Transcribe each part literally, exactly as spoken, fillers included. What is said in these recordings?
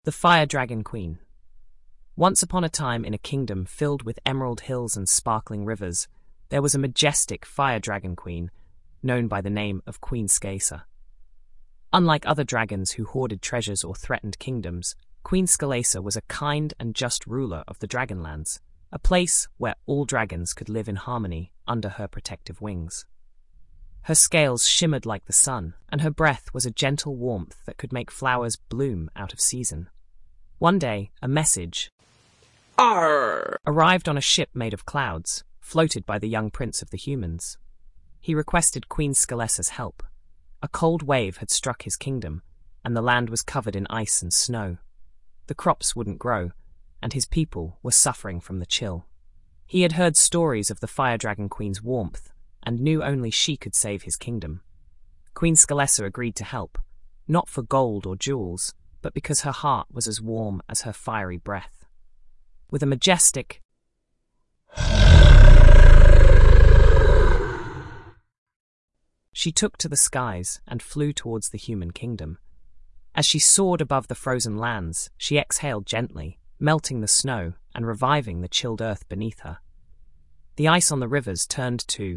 The Fire Dragon Queen. Once upon a time, in a kingdom filled with emerald hills and sparkling rivers, there was a majestic fire dragon queen known by the name of Queen Scalesa. Unlike other dragons who hoarded treasures or threatened kingdoms, Queen Scalesa was a kind and just ruler of the Dragonlands, a place where all dragons could live in harmony under her protective wings. Her scales shimmered like the sun, and her breath was a gentle warmth that could make flowers bloom out of season. One day, a message Arr! arrived on a ship made of clouds, floated by the young prince of the humans. He requested Queen Scalesa's help. A cold wave had struck his kingdom, and the land was covered in ice and snow. The crops wouldn't grow, and his people were suffering from the chill. He had heard stories of the Fire Dragon Queen's warmth, and knew only she could save his kingdom. Queen Scalesa agreed to help, not for gold or jewels, but because her heart was as warm as her fiery breath. With a majestic she took to the skies and flew towards the human kingdom. As she soared above the frozen lands, she exhaled gently, melting the snow and reviving the chilled earth beneath her. The ice on the rivers turned to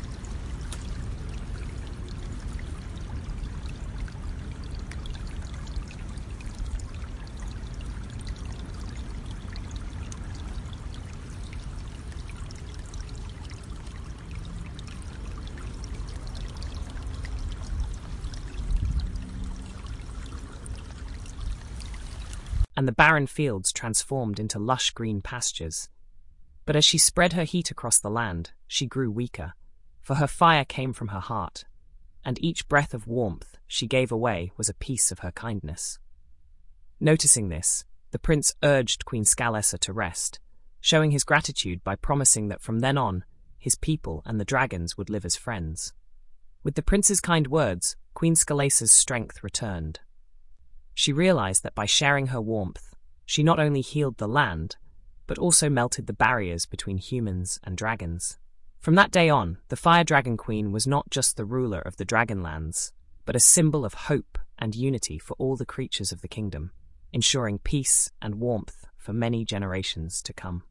and the barren fields transformed into lush green pastures. But as she spread her heat across the land, she grew weaker, for her fire came from her heart, and each breath of warmth she gave away was a piece of her kindness. Noticing this, the prince urged Queen Scalesa to rest, showing his gratitude by promising that from then on, his people and the dragons would live as friends. With the prince's kind words, Queen Scalesa's strength returned. She realized that by sharing her warmth, she not only healed the land, but also melted the barriers between humans and dragons. From that day on, the Fire Dragon Queen was not just the ruler of the Dragonlands, but a symbol of hope and unity for all the creatures of the kingdom, ensuring peace and warmth for many generations to come.